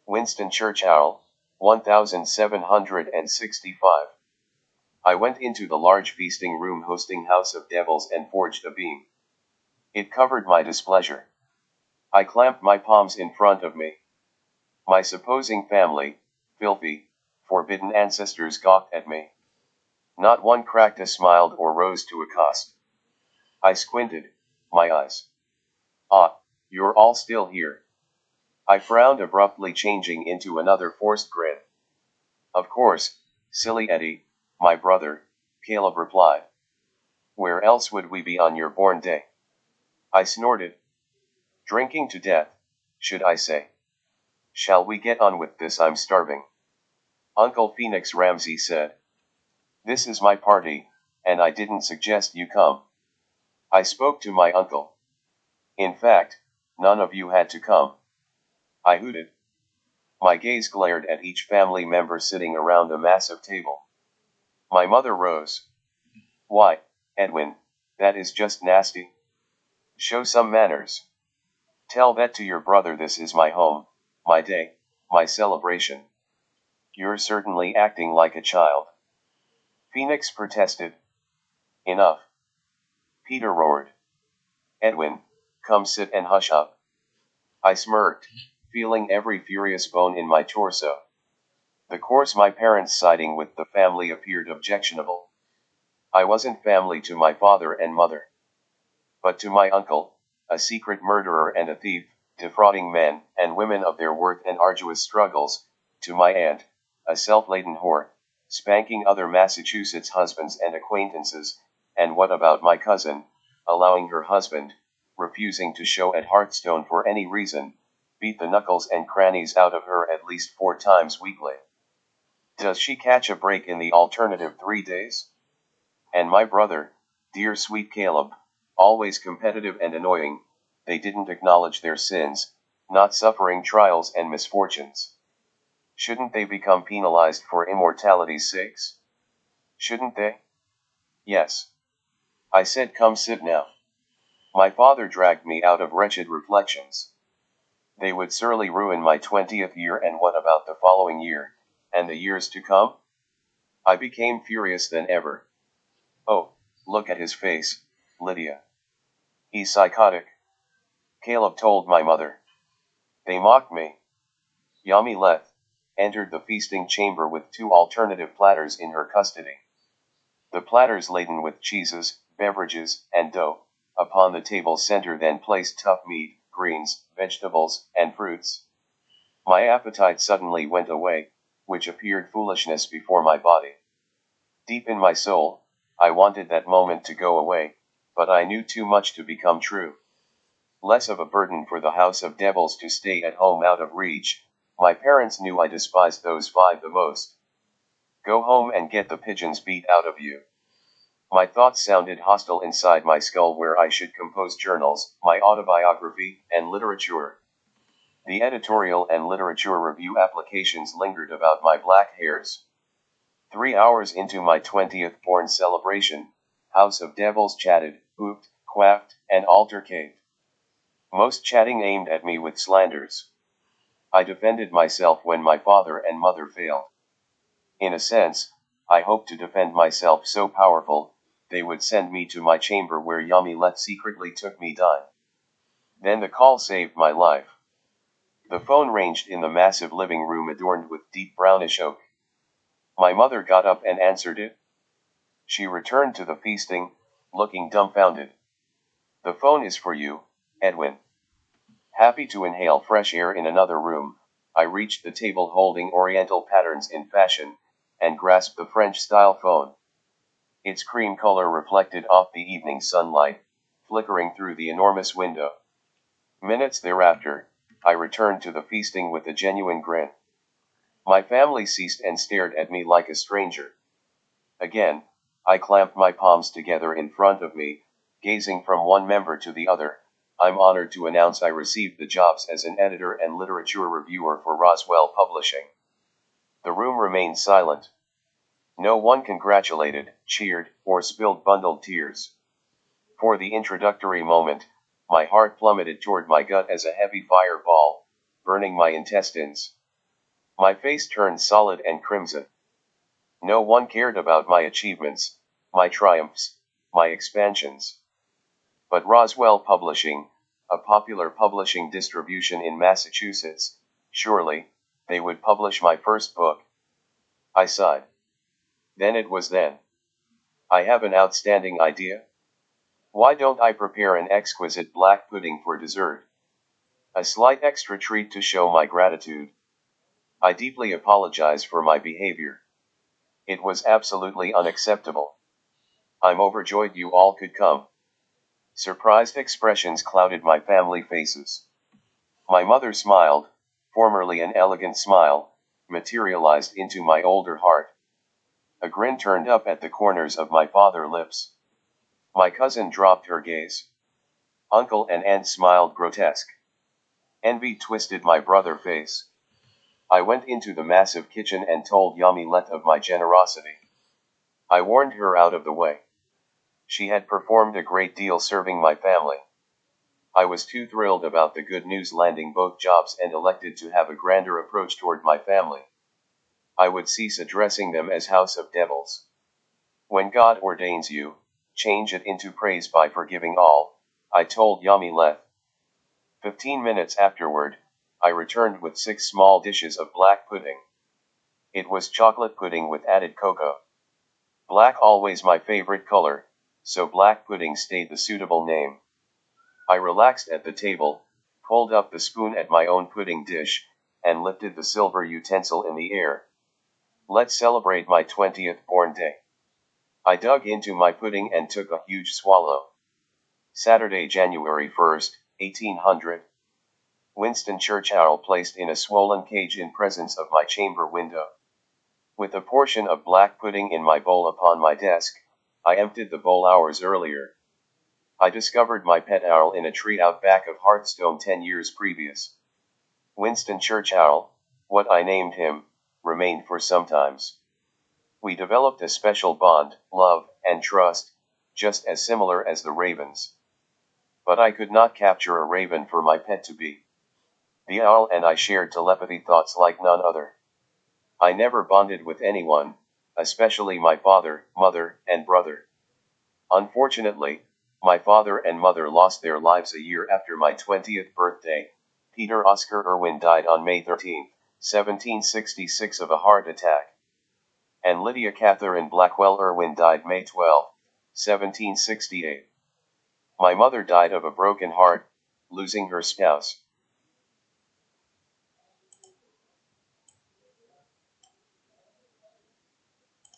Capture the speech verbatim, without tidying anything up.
Winston Churchill, seventeen sixty-five. I went into the large feasting room hosting House of Devils and forged a beam. It covered my displeasure. I clamped my palms in front of me. My supposing family, filthy, forbidden ancestors gawked at me. Not one cracked a smile or rose to accost. I squinted, my eyes. Ah, you're all still here. I frowned, abruptly changing into another forced grin. Of course, silly Eddie, my brother, Caleb replied. Where else would we be on your born day? I snorted. Drinking to death, should I say. Shall we get on with this? I'm starving. Uncle Phoenix Ramsey said. This is my party, and I didn't suggest you come. I spoke to my uncle. In fact, none of you had to come. I hooted. My gaze glared at each family member sitting around a massive table. My mother rose. Why, Edwin, that is just nasty. Show some manners. Tell that to your brother this is my home, my day, my celebration. You're certainly acting like a child. Phoenix protested. Enough. Peter roared. Edwin, come sit and hush up. I smirked, feeling every furious bone in my torso. The course my parents siding with the family appeared objectionable. I wasn't family to my father and mother. But to my uncle, a secret murderer and a thief, defrauding men and women of their worth and arduous struggles, to my aunt, a self-laden whore, spanking other Massachusetts husbands and acquaintances, and what about my cousin, allowing her husband, refusing to show at Hearthstone for any reason, beat the knuckles and crannies out of her at least four times weekly. Does she catch a break in the alternative three days? And my brother, dear sweet Caleb, always competitive and annoying, they didn't acknowledge their sins, not suffering trials and misfortunes. Shouldn't they become penalized for immortality's sakes? Shouldn't they? Yes. I said, come sit now. My father dragged me out of wretched reflections. They would surely ruin my twentieth year, and what about the following year, and the years to come? I became furious than ever. Oh, look at his face, Lydia. He's psychotic. Caleb told my mother. They mocked me. Yamileth entered the feasting chamber with two alternative platters in her custody. The platters laden with cheeses, beverages, and dough. Upon the table center then placed tough meat, greens, vegetables, and fruits. My appetite suddenly went away, which appeared foolishness before my body. Deep in my soul, I wanted that moment to go away, but I knew too much to become true. Less of a burden for the House of Devils to stay at home out of reach. My parents knew I despised those five the most. Go home and get the pigeons beat out of you. My thoughts sounded hostile inside my skull, where I should compose journals, my autobiography, and literature. The editorial and literature review applications lingered about my black hairs. Three hours into my twentieth born celebration, House of Devils chatted, hooped, quaffed, and altercated. Most chatting aimed at me with slanders. I defended myself when my father and mother failed. In a sense, I hoped to defend myself so powerful, they would send me to my chamber where Yamileth secretly took me down. Then the call saved my life. The phone ranged in the massive living room adorned with deep brownish oak. My mother got up and answered it. She returned to the feasting, looking dumbfounded. The phone is for you, Edwin. Happy to inhale fresh air in another room, I reached the table holding Oriental patterns in fashion, and grasped the French-style phone. Its cream color reflected off the evening sunlight, flickering through the enormous window. Minutes thereafter, I returned to the feasting with a genuine grin. My family ceased and stared at me like a stranger. Again, I clamped my palms together in front of me, gazing from one member to the other. I'm honored to announce I received the jobs as an editor and literature reviewer for Roswell Publishing. The room remained silent. No one congratulated, cheered, or spilled bundled tears. For the introductory moment, my heart plummeted toward my gut as a heavy fireball, burning my intestines. My face turned solid and crimson. No one cared about my achievements, my triumphs, my expansions. But Roswell Publishing, a popular publishing distribution in Massachusetts, surely, they would publish my first book. I sighed. Then it was then. I have an outstanding idea. Why don't I prepare an exquisite black pudding for dessert? A slight extra treat to show my gratitude. I deeply apologize for my behavior. It was absolutely unacceptable. I'm overjoyed you all could come. Surprised expressions clouded my family faces. My mother smiled, formerly an elegant smile, materialized into my older heart. A grin turned up at the corners of my father's lips. My cousin dropped her gaze. Uncle and aunt smiled grotesque. Envy twisted my brother's face. I went into the massive kitchen and told Yamilet of my generosity. I warned her out of the way. She had performed a great deal serving my family. I was too thrilled about the good news landing both jobs and elected to have a grander approach toward my family. I would cease addressing them as House of Devils. When God ordains you, change it into praise by forgiving all, I told Yamilet. Fifteen minutes afterward, I returned with six small dishes of black pudding. It was chocolate pudding with added cocoa. Black always my favorite color, so black pudding stayed the suitable name. I relaxed at the table, pulled up the spoon at my own pudding dish, and lifted the silver utensil in the air. Let's celebrate my twentieth born day. I dug into my pudding and took a huge swallow. Saturday, January first, eighteen hundred. Winston Churchill placed in a swollen cage in presence of my chamber window. With a portion of black pudding in my bowl upon my desk, I emptied the bowl hours earlier. I discovered my pet owl in a tree out back of Hearthstone ten years previous. Winston Churchill, what I named him, remained for some times. We developed a special bond, love, and trust, just as similar as the ravens. But I could not capture a raven for my pet to be. The owl and I shared telepathy thoughts like none other. I never bonded with anyone, especially my father, mother, and brother. Unfortunately, my father and mother lost their lives a year after my twentieth birthday. Peter Oscar Irwin died on May thirteenth, seventeen sixty-six of a heart attack. And Lydia Catherine Blackwell Irwin died May twelfth, seventeen sixty-eight. My mother died of a broken heart, losing her spouse.